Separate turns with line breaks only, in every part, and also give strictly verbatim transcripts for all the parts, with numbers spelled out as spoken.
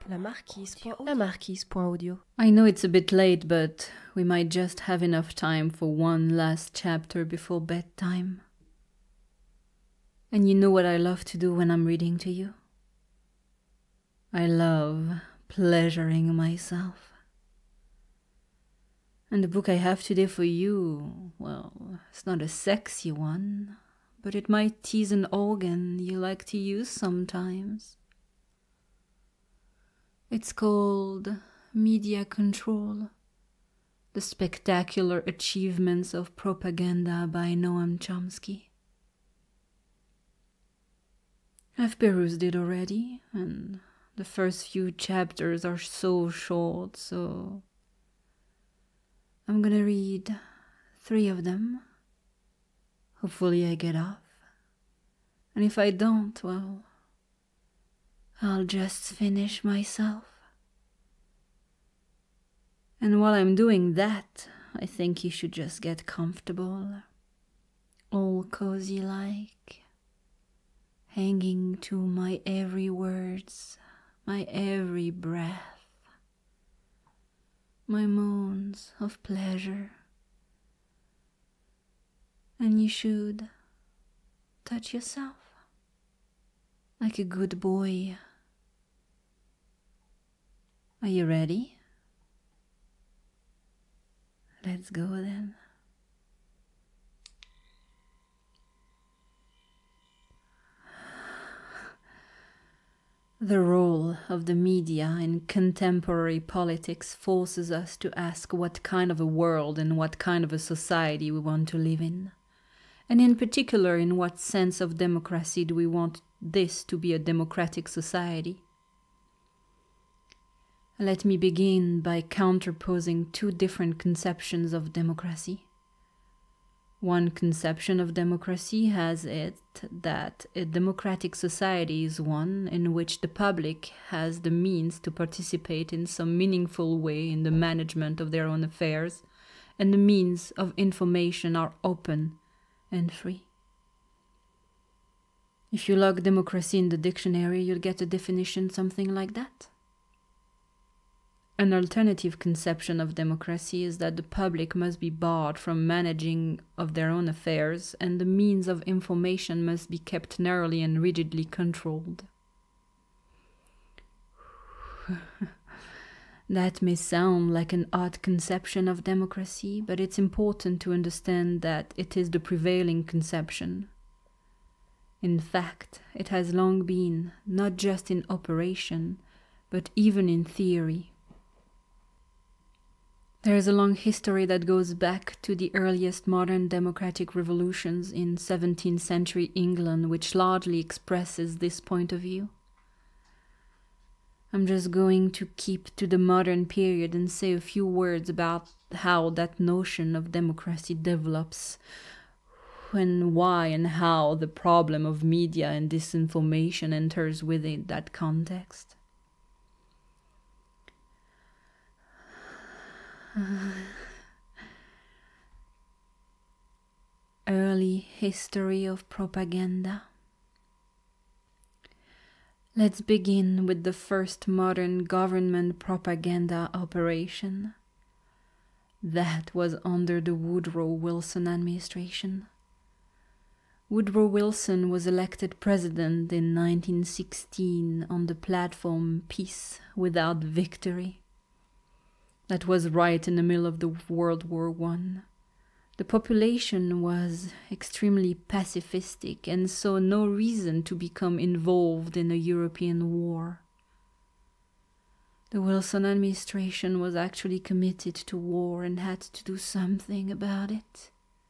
La Marquise.audio.
I know it's a bit late, but we might just have enough time for one last chapter before bedtime. And you know what I love to do when I'm reading to you? I love pleasuring myself. And the book I have today for you, well, it's not a sexy one, but it might tease an organ you like to use sometimes. It's called Media Control, The Spectacular Achievements of Propaganda by Noam Chomsky. I've perused it already, and the first few chapters are so short, so I'm gonna read three of them. Hopefully I get off. And if I don't, well, I'll just finish myself. And while I'm doing that, I think you should just get comfortable, all cozy like, hanging to my every words, my every breath, my moans of pleasure. And you should touch yourself like a good boy. Are you ready? Let's go then. The role of the media in contemporary politics forces us to ask what kind of a world and what kind of a society we want to live in. And in particular, in what sense of democracy do we want this to be a democratic society? Let me begin by counterposing two different conceptions of democracy. One conception of democracy has it that a democratic society is one in which the public has the means to participate in some meaningful way in the management of their own affairs, and the means of information are open and free. If you log democracy in the dictionary, you'll get a definition something like that. An alternative conception of democracy is that the public must be barred from managing of their own affairs, and the means of information must be kept narrowly and rigidly controlled. That may sound like an odd conception of democracy, but it's important to understand that it is the prevailing conception. In fact, it has long been, not just in operation, but even in theory. There is a long history that goes back to the earliest modern democratic revolutions in seventeenth century England, which largely expresses this point of view. I'm just going to keep to the modern period and say a few words about how that notion of democracy develops, when, why, and how the problem of media and disinformation enters within that context. Early history of propaganda. Let's begin with the first modern government propaganda operation. That was under the Woodrow Wilson administration. Woodrow Wilson was elected president in nineteen sixteen on the platform Peace Without Victory. That was right in the middle of the World War One. The population was extremely pacifistic and saw no reason to become involved in a European war. The Wilson administration was actually committed to war and had to do something about it.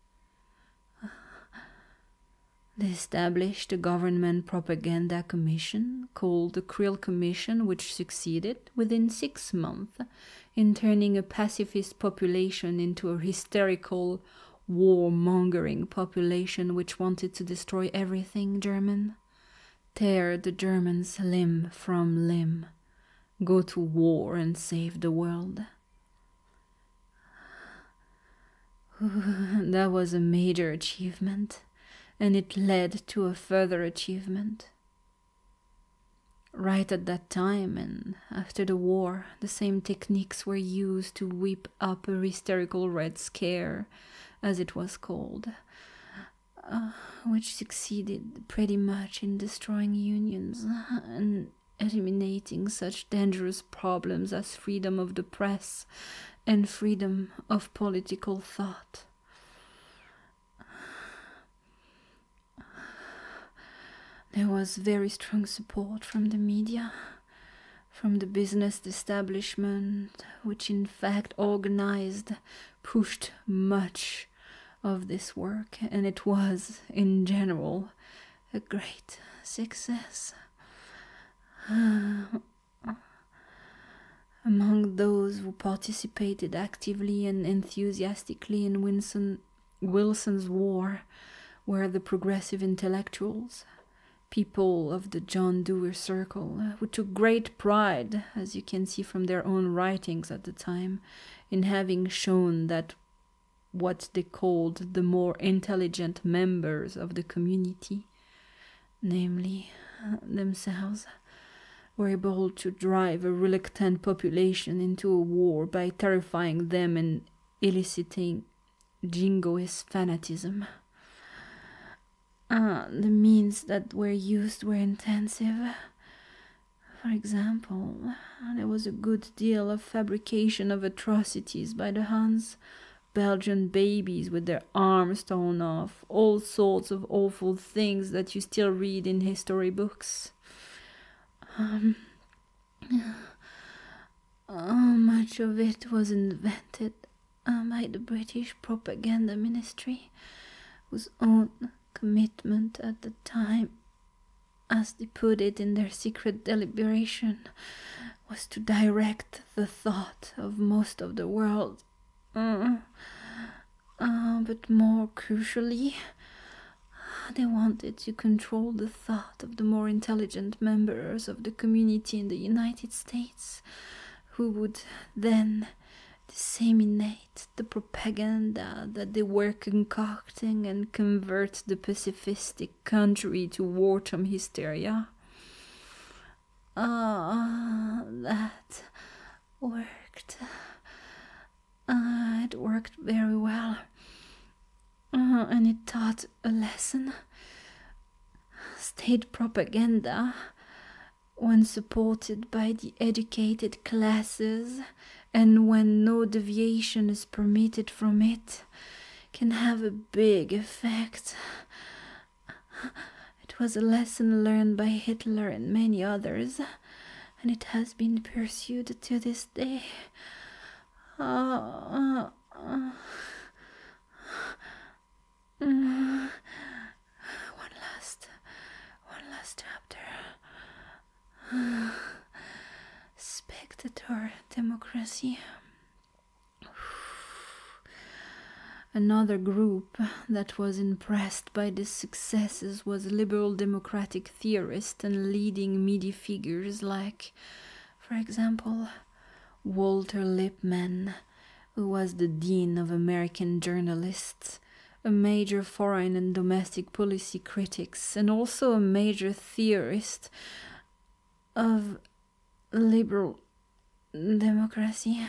They established a government propaganda commission called the Krill Commission, which succeeded within six months in turning a pacifist population into a hysterical, war-mongering population which wanted to destroy everything German, tear the Germans limb from limb, go to war and save the world. That was a major achievement, and it led to a further achievement. Right at that time and after the war, the same techniques were used to whip up a hysterical Red Scare, as it was called, uh, which succeeded pretty much in destroying unions and eliminating such dangerous problems as freedom of the press and freedom of political thought. There was very strong support from the media, from the business establishment, which in fact organized, pushed much of this work, and it was, in general, a great success. Uh, among those who participated actively and enthusiastically in Wilson, Wilson's war were the progressive intellectuals, people of the John Dewey circle, who took great pride, as you can see from their own writings at the time, in having shown that what they called the more intelligent members of the community, namely uh, themselves, were able to drive a reluctant population into a war by terrifying them and eliciting jingoist fanatism. Uh, the means that were used were intensive. For example, there was a good deal of fabrication of atrocities by the Huns, Belgian babies with their arms torn off, all sorts of awful things that you still read in history books. Um, uh, much of it was invented uh, by the British propaganda ministry, whose own commitment at the time, as they put it in their secret deliberation, was to direct the thought of most of the world. Uh, uh, but more crucially, they wanted to control the thought of the more intelligent members of the community in the United States, who would then disseminate the propaganda that they were concocting and convert the pacifistic country to wartime hysteria. Ah, uh, that worked. Uh, it worked very well. Uh, and it taught a lesson. State propaganda, when supported by the educated classes, and when no deviation is permitted from it, can have a big effect. It was a lesson learned by Hitler and many others, and it has been pursued to this day. Uh, uh, uh, uh, one last, one last chapter. Uh, Spectator democracy. Another group that was impressed by these successes was liberal democratic theorists and leading media figures like, for example, Walter Lippmann, who was the dean of American journalists, a major foreign and domestic policy critic, and also a major theorist of liberal democracy.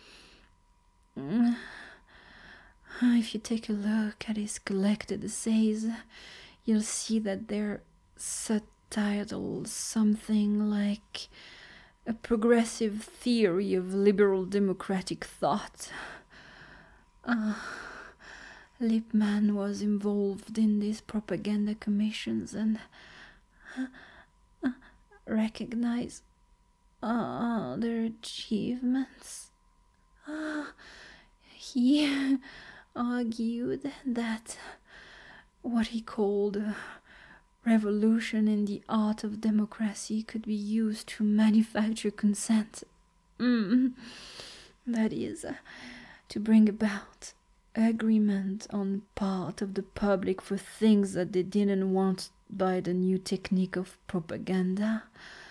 If you take a look at his collected essays, you'll see that they're subtitled something like A Progressive Theory of Liberal Democratic Thought. Uh, Lippmann was involved in these propaganda commissions and uh, uh, recognized uh, their achievements. Uh, he argued that what he called a revolution in the art of democracy could be used to manufacture consent. Mm. That is, uh, to bring about agreement on part of the public for things that they didn't want by the new technique of propaganda.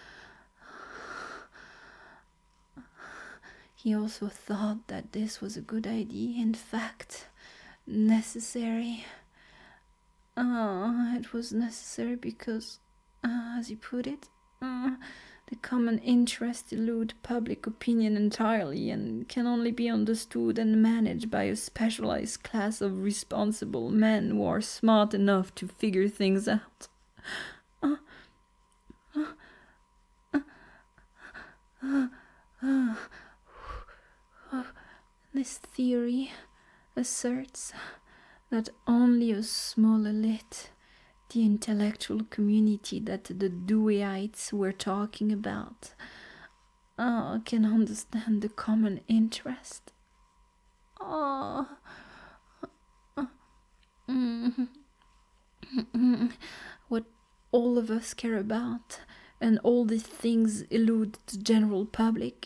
He also thought that this was a good idea, in fact, necessary. Uh, it was necessary because, uh, as he put it, Uh, the common interests elude public opinion entirely and can only be understood and managed by a specialized class of responsible men who are smart enough to figure things out. Uh, uh, uh, uh, uh, uh, this theory asserts that only a small elite, the intellectual community that the Deweyites were talking about, uh, can understand the common interest. Oh, uh, mm, what all of us care about, and all these things elude the general public.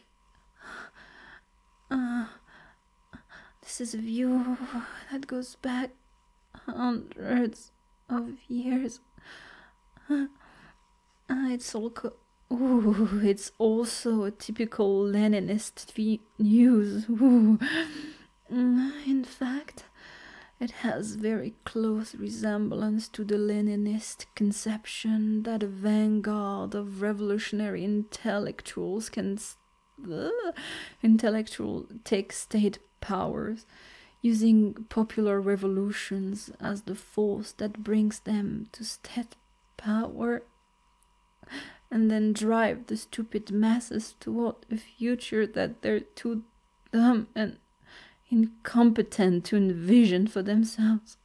Uh, this is a view that goes back hundreds of years. Uh, it's all co- Ooh, it's also a typical Leninist views. Ooh. In fact, it has very close resemblance to the Leninist conception that a vanguard of revolutionary intellectuals can uh, intellectual take state powers, using popular revolutions as the force that brings them to state power, and then drive the stupid masses toward a future that they're too dumb and incompetent to envision for themselves.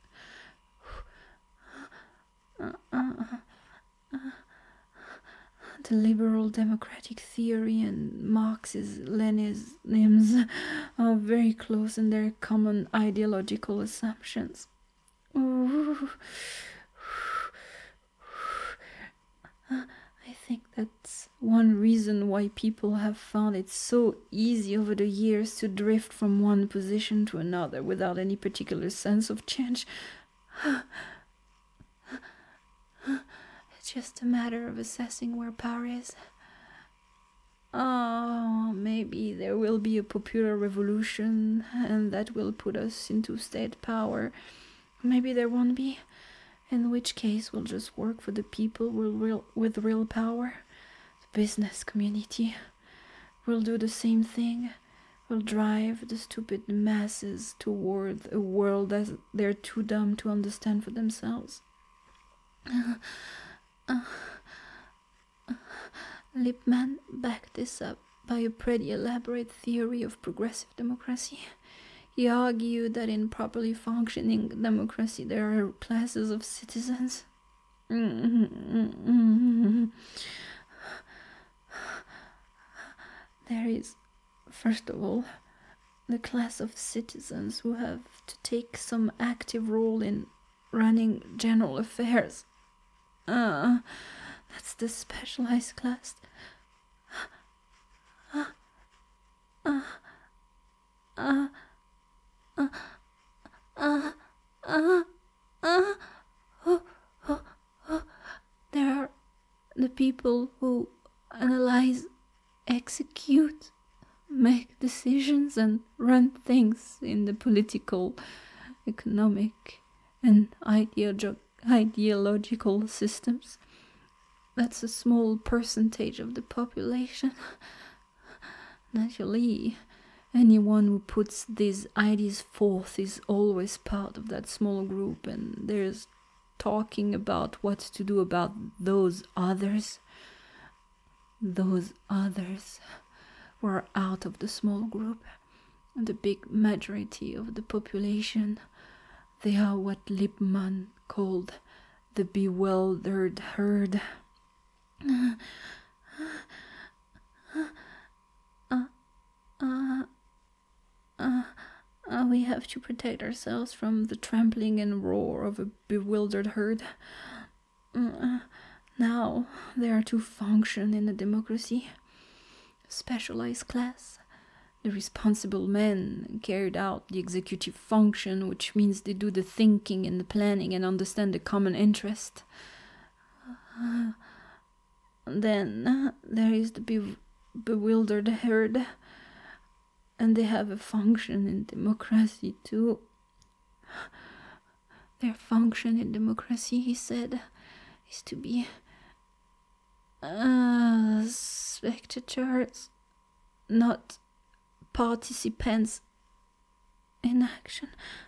Uh, uh, uh, the liberal democratic theory and Marxist Leninism are very close in their common ideological assumptions. Ooh. I think that's one reason why people have found it so easy over the years to drift from one position to another without any particular sense of change. It's just a matter of assessing where power is. Oh, maybe there will be a popular revolution and that will put us into state power. Maybe there won't be. In which case, we'll just work for the people with real, with real power. The business community will do the same thing. We'll drive the stupid masses toward a world that they're too dumb to understand for themselves. Uh, uh, uh, Lippmann backed this up by a pretty elaborate theory of progressive democracy. He argued that in properly functioning democracy there are classes of citizens. There is, first of all, the class of citizens who have to take some active role in running general affairs. Uh, that's the specialized class. Uh, uh, uh, Uh, uh, uh, uh, uh, uh, uh. There are the people who analyze, execute, make decisions, and run things in the political, economic, and ideolo- ideological systems. That's a small percentage of the population. Naturally, anyone who puts these ideas forth is always part of that small group, and there's talking about what to do about those others. Those others who are out of the small group, the big majority of the population. They are what Lippmann called the bewildered herd. Uh, uh, uh, Uh, uh, we have to protect ourselves from the trampling and roar of a bewildered herd. Uh, now, they are to function in a democracy. A specialized class. The responsible men carried out the executive function, which means they do the thinking and the planning and understand the common interest. Uh, then uh, there is the be- bewildered herd. And they have a function in democracy too. Their function in democracy, he said, is to be Uh, spectators, not participants in action.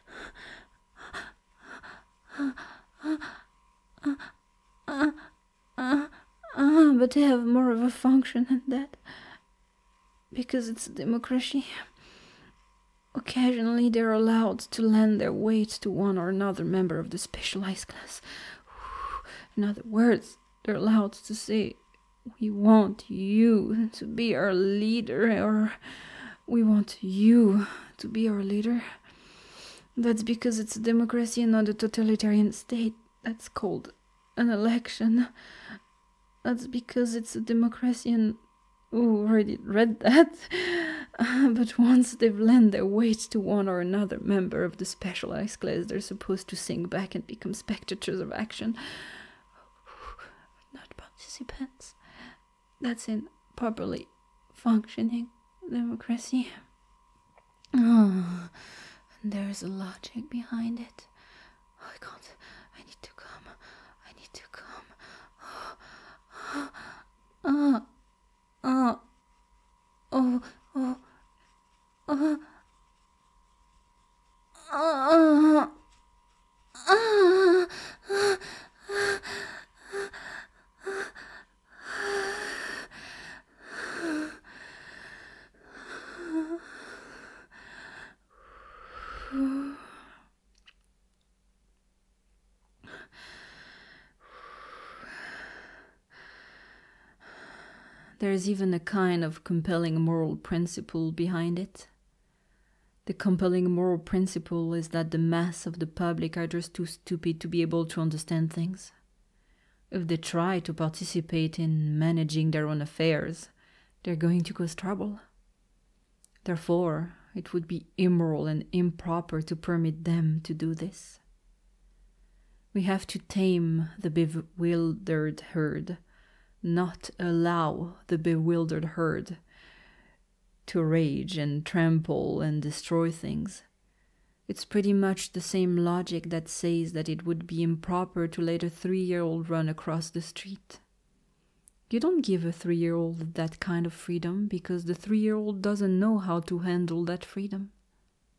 Uh, uh, uh, but they have more of a function than that. Because it's a democracy. Occasionally they're allowed to lend their weight to one or another member of the specialized class. In other words, they're allowed to say, we want you to be our leader, or we want you to be our leader. That's because it's a democracy and not a totalitarian state. That's called an election. That's because it's a democracy and... Oh, already read that. Uh, but once they've lent their weight to one or another member of the specialized class, they're supposed to sink back and become spectators of action. Not participants. That's in properly functioning democracy. Oh, and there's a logic behind it. Oh, I can't. I need to come. I need to come. Oh, oh, oh, oh, oh, oh, oh, oh, oh. There's even a kind of compelling moral principle behind it. The compelling moral principle is that the mass of the public are just too stupid to be able to understand things. If they try to participate in managing their own affairs, they're going to cause trouble. Therefore, it would be immoral and improper to permit them to do this. We have to tame the bewildered herd, not allow the bewildered herd to rage and trample and destroy things. It's pretty much the same logic that says that it would be improper to let a three-year-old run across the street. You don't give a three-year-old that kind of freedom because the three-year-old doesn't know how to handle that freedom.